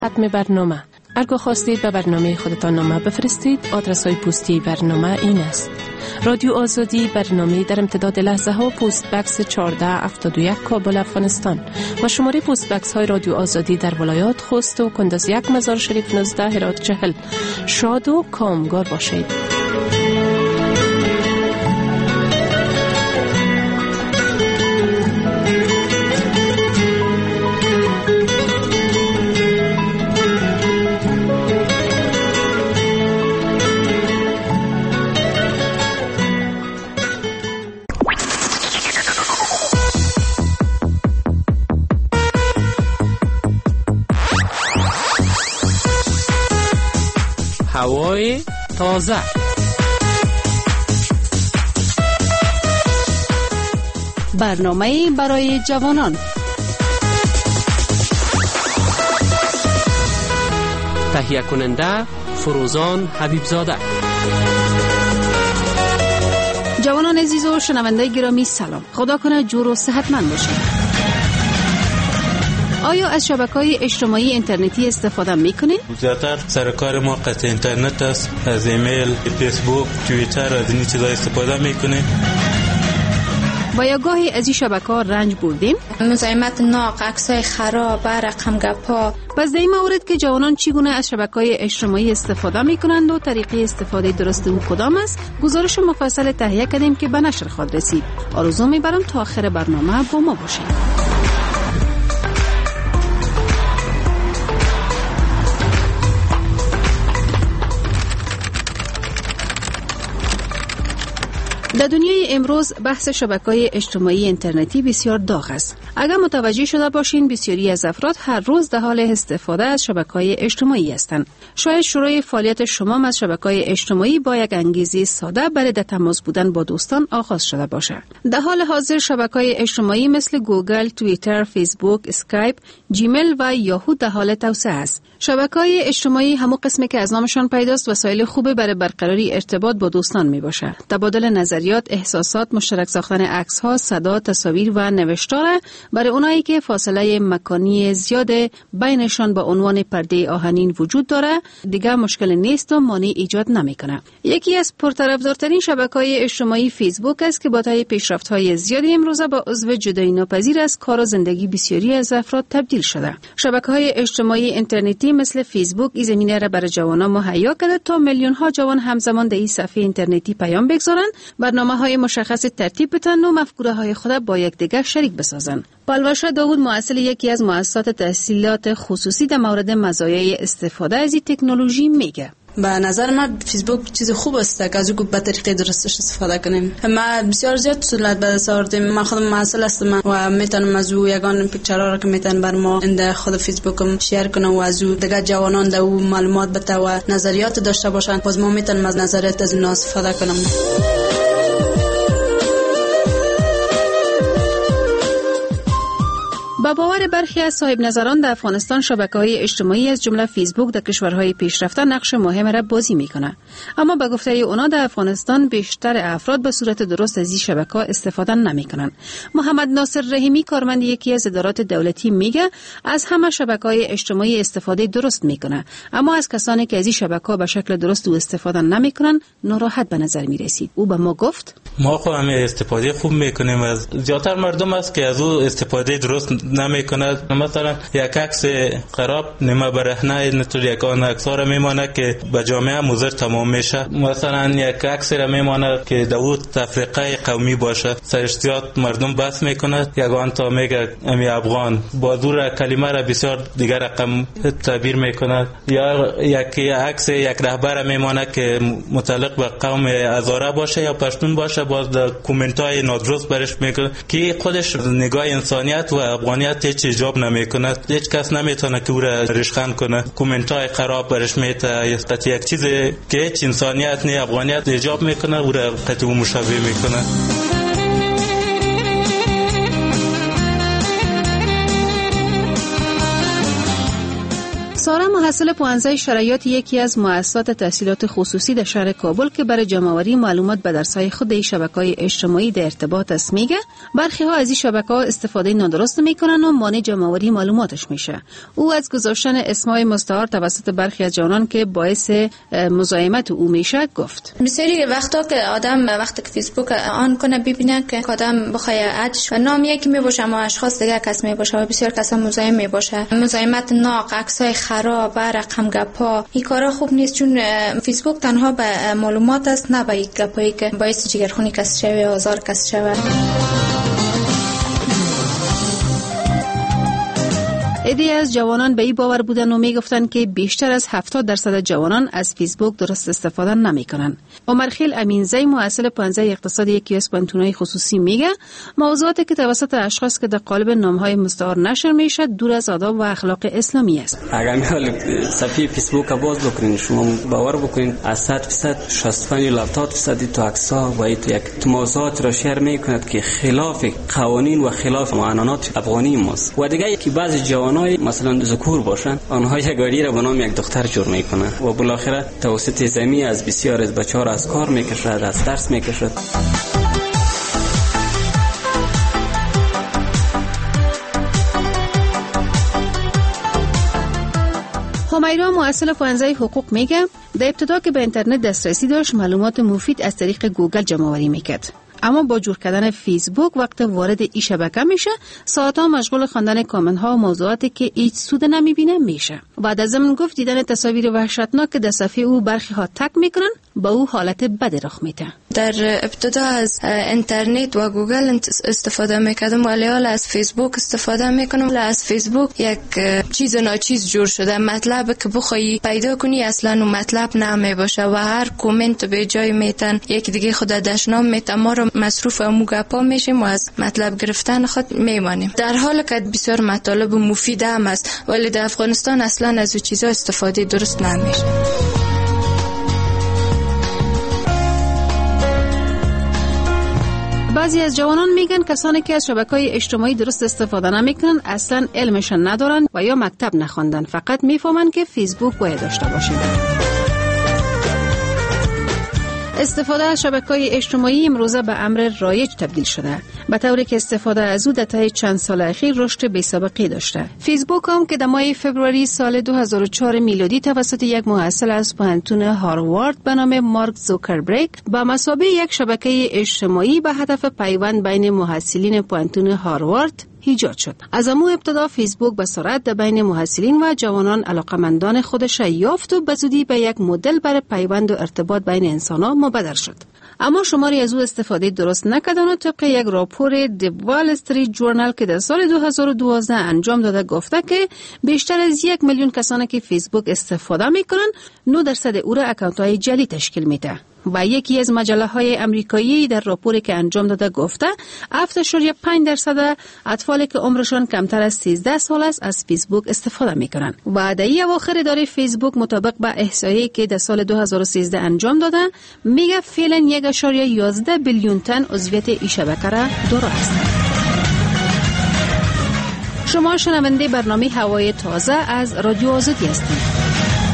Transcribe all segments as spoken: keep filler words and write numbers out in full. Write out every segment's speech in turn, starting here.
ختم برنامه. اگر خواستید به برنامه خودتان نامه بفرستید، آدرس های پستی برنامه این است: رادیو آزادی، برنامه در امتداد لحظه ها، پست بکس چهارده هفتاد و یک کابل، افغانستان و شماره پست بکس های رادیو آزادی در ولایات خوست و کندز یک، مزار شریف نوزده، هرات چهل. شاد و کامگار باشید. هوای تازه، برنامه برای جوانان. تهیه کننده فروزان حبیبزاده. جوانان عزیز و شنونده گرامی سلام. خدا کنه جور و صحتمند باشید. آیا از شبکه‌های اجتماعی اینترنتی استفاده می‌کنید؟ زیادتر سر کار ما قطع اینترنت است. از ایمیل، فیسبوک، توییتر، از این چیزا استفاده می‌کنیم. و یا گاهی از این شبکه‌ها رنج بردیم؟ مزاحمت ناق، عکسای خراب، رقم گپا. پس در این مورد که جوانان چگونه از شبکه‌های اجتماعی استفاده می‌کنند و طریقه استفاده درست او کدام است، گزارش مفصل تهیه کردیم که به نشر خواهد رسید. آرزو می‌برم تا آخر برنامه با ما باشید. در دنیای امروز بحث شبکه‌های اجتماعی اینترنتی بسیار داغ است. اگر متوجه شده باشین، بسیاری از افراد هر روز در حال استفاده از شبکه‌های اجتماعی هستند. شاید شروع فعالیت شما از شبکه‌های اجتماعی با یک انگیزه ساده برای در تماس بودن با دوستان آغاز شده باشد. در حال حاضر شبکه‌های اجتماعی مثل گوگل، توییتر، فیسبوک، اسکایپ، جیمیل و یاهو در حال توسعه است. شبکه‌های اجتماعی همون قسمی که از نامشان پیداست وسایل خوبی برای برقراری ارتباط با دوستان میباشد. تبادل نظریات، احساسات، مشترک ساختن عکس‌ها، صدا، تصاویر و نوشتار برای اونایی که فاصله مکانی زیاد بینشان با عنوان پرده آهنین وجود داره دیگه مشکل نیست و مانع ایجاد نمیکنه. یکی از پرطرفدارترین شبکه‌های اجتماعی فیسبوک است که با طی پیشرفت‌های زیادی امروزه با عضو جدایی ناپذیر از کار و زندگی بسیاری از افراد تبدیل شده. شبکه‌های اجتماعی اینترنتی مثل فیسبوک این زمینه را برای جوانان مهیا کرده تا میلیون‌ها جوان همزمان در این صفحه اینترنتی پیام بگذارند، برنامه‌های مشخص ترتیب بدن و مفکوره‌های خود با یکدیگر شریک بسازند. پالواشا داوود، مؤسس یکی از مؤسسات تحصیلات خصوصی در مورد مزایای استفاده از این تکنولوژی میگه: به نظر من فیسبوک چیز خوب است که از او به طریق درستش استفاده کنیم. ما بسیار زیاد سهولت به دست آوردیم. من خودم مسئول هستم و میتونم از او یگان پیکچرها را که میتونم بر ما اند خود فیسبوکم شیر کنم و از او دیگه جوانان در او معلومات بده و نظریات داشته باشن. باز ما میتونم از نظریات از اونها استفاده کنم. با باور برخی از صاحب نظران در افغانستان شبکه‌های اجتماعی از جمله فیسبوک در کشورهای پیشرفته نقش مهم را بازی میکنه، اما به گفته اونا در افغانستان بیشتر افراد به صورت درست از این شبکه‌ها استفاده نمیکنن. محمد ناصر رحیمی، کارمند یکی از ادارات دولتی، میگه از همه شبکه‌های اجتماعی استفاده درست میکنه، اما از کسانی که از این شبکه‌ها به شکل درست و استفاده نمیکنن ناراحت به نظر میرسید. او به ما گفت: ما خو همه استفاده خوب میکنیم، از زیادتر مردم است که از او استفاده درست نمیکند. مثلا یک عکس خراب نما برهنه نتور یک آن عکس ها را میمانه که به جامعه مضر تمام میشه. مثلا یک عکس را میمانه که داوود تفریقه قومی باشه، سرش زیاد مردم بحث میکند. یگان تا میگه امی افغان با دور کلمه را بسیار دیگر رقم تعبیر میکند. یا یک عکس یک رهبر میمانه که متعلق به قوم هزاره باشه یا پشتون باشه، باز در کامنت های نادرست برش میکنه که خودش نگاه انسانیت و افغانیت هیچ ایجاب نمیکنه. هیچ کس نمیتونه که او را رشخند کنه. کامنت های خراب برش میته، یک چیز که هیچ انسانیت نه افغانیت ایجاب میکنه او را قطعا مشابه میکنه. سارا محصل پانزده شرایط یکی از مؤسسات تحصیلات خصوصی در شهر کابل که برای جمع‌آوری معلومات به درس‌های خود این شبکه‌های اجتماعی در ارتباط است میگه برخی ها از این شبکه‌ها استفاده نادرست میکنن و مانع جمع‌آوری معلوماتش میشه. او از گذاشتن اسمای مستعار توسط برخی از جوانان که باعث مزاحمت او میشه گفت. بسیاری وقتا که آدم وقتی که فیسبوک آن کنه ببینه که آدم بخواد ادش و نام یکی میباشه اما اشخاص دیگه کس میباشه و بسیار کسا مزاحم میباشه. مزاحمت ناق، عکسای خراب، رقم گپا، این کارا خوب نیست چون فیسبوک تنها به معلومات است نه به یک گپایی که باعث جگرخونی کس شوه، آزار کس شوه. عده‌ای از جوانان به این باور بودن و میگفتند که بیشتر از هفتاد درصد جوانان از فیسبوک درست استفاده نمیکنن. عمرخیل امینزی محصل پانزده اقتصاد یکی از پانتونای خصوصی میگه موضوعاتی که توسط اشخاص که در قالب نامهای مستعار نشر میشه دور از آداب و اخلاق اسلامی است. اگر میخواید صفحه فیسبوک باز بکنین شما باور بکنین از صد درصد شصت و پنج الی هفتاد درصد تو عکس‌ها و یک موضوعات را شیر میکند که خلاف قوانین و خلاف قانونات افغانی ماست. و دیگه که بعضی جوانای مثلا ذکور باشن آنها یک گاڑی را به نام یک دختر جور میکنه و بالاخره توسط زمین از بسیار از بچه‌ها از کار میکشد، از درس میکشد. همیرا محصل پانزده حقوق میگه در ابتدا که به اینترنت دسترسی داشت معلومات مفید از طریق گوگل جمع‌آوری میکرد. اما با جور کردن فیسبوک وقت وارد این شبکه میشه ساعتها مشغول خواندن کامنت ها و موضوعاتی که هیچ سود نمیبینه میشه. بعد از زمان گفت دیدن تصاویر وحشتناک که در صفحه او برخی ها تک میکنن با او حالت بد رخ میده. در ابتدا از اینترنت و گوگل استفاده میکردم ولی حالا از فیسبوک استفاده میکنم. از فیسبوک یک چیز ناچیز جور شده، مطلب که بخوای پیدا کنی اصلا اون مطلب نمی باشه و هر کامنت به جای میتن یک دیگه خود دشنام میتن ما رو مصروف امو گپا میشیم و از مطلب گرفتن خود میمانیم، در حالی که بسیار مطالب مفید هم است ولی در افغانستان اصلا از او چیزا استفاده درست نمیشه. بعضی از جوانان میگن کسانی که از شبکه‌های اجتماعی درست استفاده نمیکنن اصلا علمشان ندارن و یا مکتب نخوندن، فقط میفهمن که فیسبوک باید داشته باشید. استفاده از شبکه‌های اجتماعی امروزه به امر رایج تبدیل شده، به طوری که استفاده از او در طی چند سال اخیر رشد بی‌سابقه‌ای داشته. فیسبوک هم که در ماه فوریه سال دو هزار و چهار میلادی توسط یک محصل از پانتون هاروارد به نام مارک زوکربرگ به مثابه یک شبکه اجتماعی به هدف پیوند بین محصلین پانتون هاروارد ایجاد شد. از امو ابتدا فیسبوک به سرعت در بین محصلین و جوانان علاقمندان خودش یافت و به زودی به یک مدل برای پیوند و ارتباط بین انسان‌ها مبدل شد. اما شماری از او استفاده درست نکردن و طبق یک راپور د وال استریت جورنال که در سال دو هزار و دوازده انجام داده گفته که بیشتر از یک میلیون کسانی که فیسبوک استفاده میکنن نه درصد او را اکانت‌های جعلی تشکیل میده. و یکی از مجله‌های آمریکایی در راپوری که انجام داده گفته هفت اشاریه پنج درصد اطفالی که عمرشان کمتر از سیزده سال است از فیسبوک استفاده میکنن. و در اواخر اداره فیسبوک مطابق با احصایه‌ای که در سال دو هزار و سیزده انجام داده میگه فعلا یک اشاریه یازده بیلیون تن عضویت این شبکه را داره است. شما شنونده برنامه هوای تازه از رادیو آزادی هستید.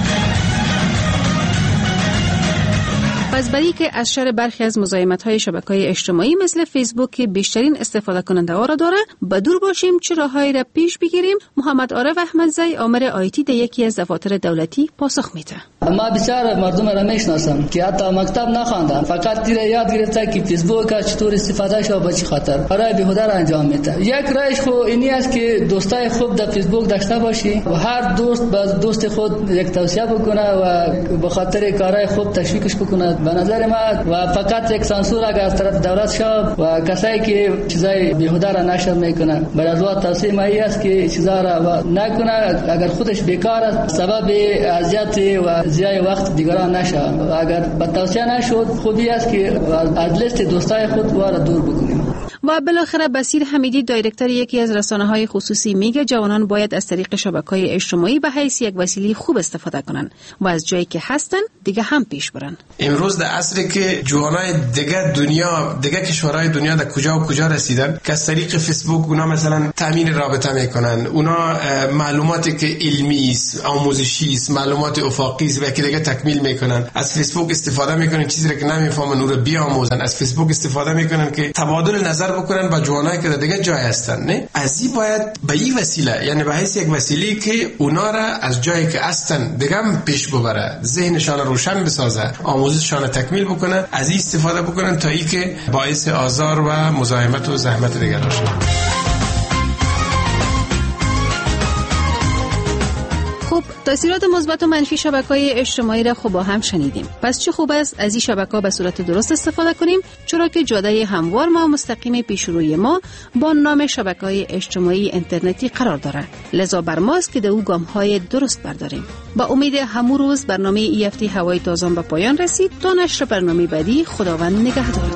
پس برای که از شر برخی از مزاحمت‌های شبکه‌های اجتماعی مثل فیسبوک که بیشترین استفاده کننده ها را داره به دور باشیم چه راههایی را پیش بگیریم، محمد عارف احمدزی آمر آیتی در یکی از دفاتر دولتی پاسخ میده. ما بسیار مردم را میشناسم که حتی مکتب نخواندن، فقط تیر یاد گرفته که فیسبوک چطور استفاده شه و به چه خاطر برای بیهوده را انجام میده. یک راهش خو اینی است که دوستای خوب در فیسبوک داشته باشی و هر دوست به دوست خود یک توصیه بکنه و به خاطر کارهای خوب تشویقش بکنه. به نظر ما و فقط یک سانسور اگر از طرف دولت شد و کسایی که چیزای بیهوده را نشر میکنه برای از وقت توصیه ما است که چیزا را نکنه، اگر خودش بیکار است سبب اذیت و ضیاع وقت دیگران نشه و اگر به توصیه نشد خوبی است که از لیست دوستای خود را دور بکنیم. و بالاخره بصیر حمیدی دایرکتور یکی از رسانه‌های خصوصی میگه جوانان باید از طریق شبکه‌های اجتماعی به حیث یک وسیله خوب استفاده کنن و از جایی که هستن دیگه هم پیش برن. امروز در عصری که جوانای دیگه دنیا دیگه کشورهای دنیا در کجا و کجا رسیدن که از طریق فیسبوک اونا مثلا تامین رابطه میکنن، اونا معلوماتی که علمی است، آموزشی است، معلومات افاقی است و که دیگه تکمیل میکنن، از فیسبوک استفاده میکنن چیزی که نمیفهمن اون رو بیاموزن، از فیسبوک استفاده میکنن که تبادل نظر بکنن با جوانایی که دیگه جای هستن. نه از این باید به این وسیله، یعنی به حیث یک وسیله که اونا را از جایی که هستن دیگه پیش ببره، ذهنشان روشن بسازه، آموزششان تکمیل بکنه، از این استفاده بکنن تا این که باعث آزار و مزاحمت و زحمت دیگران شد. خب تاثیرات مثبت و منفی شبکه‌های اجتماعی را خب با هم شنیدیم. پس چه خوب است از این شبکه‌ها به صورت درست استفاده کنیم، چرا که جاده هموار ما مستقیم پیش روی ما با نام شبکه‌های اجتماعی اینترنتی قرار داره. لذا بر ماست که در او گام‌های درست برداریم. با امید همون روز برنامه ای اف تی هوای تازه به پایان رسید. تا نشر برنامه بعدی خداوند نگهدار.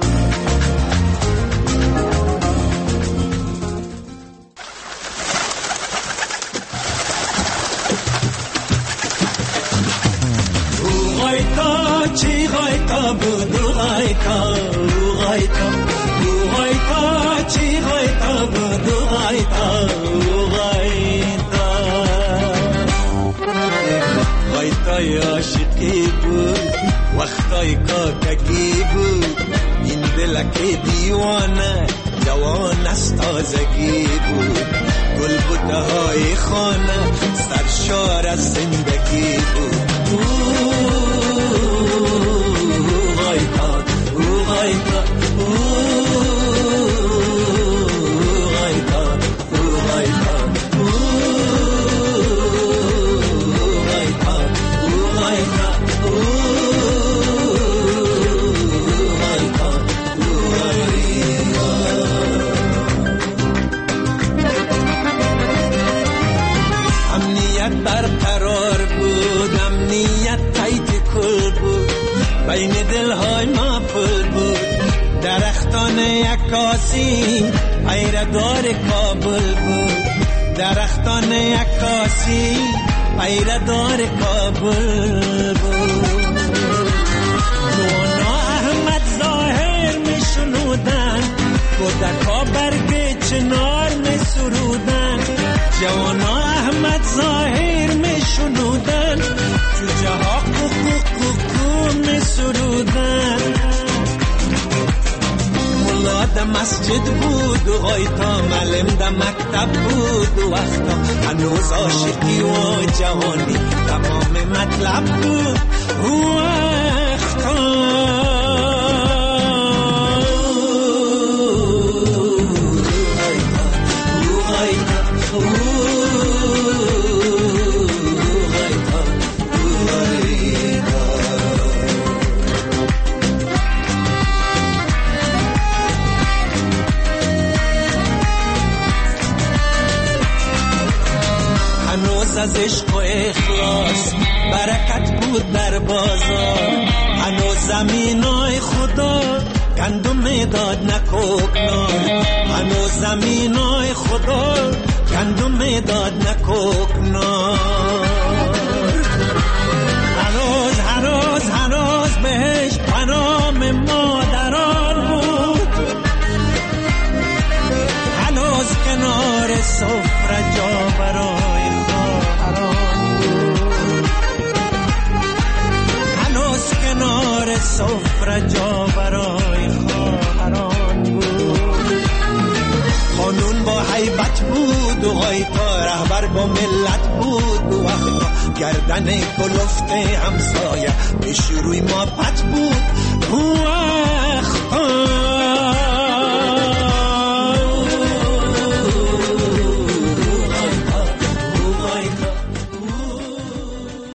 چی غایتا بود غایتا غایتا غایتا چی غایتا بود غایتا غایتا غایتای عاشقی بود وقتای کاکگی بود این دلک دیوانه جوان از تازگی بود گل بوته های خانه سرشار از زندگی بود. برقرار بود، امنیت تایت کل بود، بین دلهای ما پل بود، درختان عکاسی پیردار کابل بود، درختان عکاسی پیردار کابل بود. دونا احمد ظاهر می شنودن، کودکا برگ چنار می سرودن، جوانا احمد ظاهر می شنودن، جوجه ها کوکو کوکو می سرودن. ملا ده مسجد بود و غایتا معلم ده مکتب بود و وقتا هنوز عاشقی و جوانی تمام مطلب بود و وقتا از عشق و اخلاص برکت بود در بازار، هنوز زمینای خدا گندم داد نکوکنار، هنوز زمینای خدا گندم داد نکوکنار. هنوز هنوز هنوز بهش پنام مادران بود، هنوز کنار سفره جا برای کنار سفره جا برای خواهران بود. قانون با حیبت بود و غایتا رهبر با ملت بود و وقتا گردن کلفت همسایه پیش روی ما پت بود.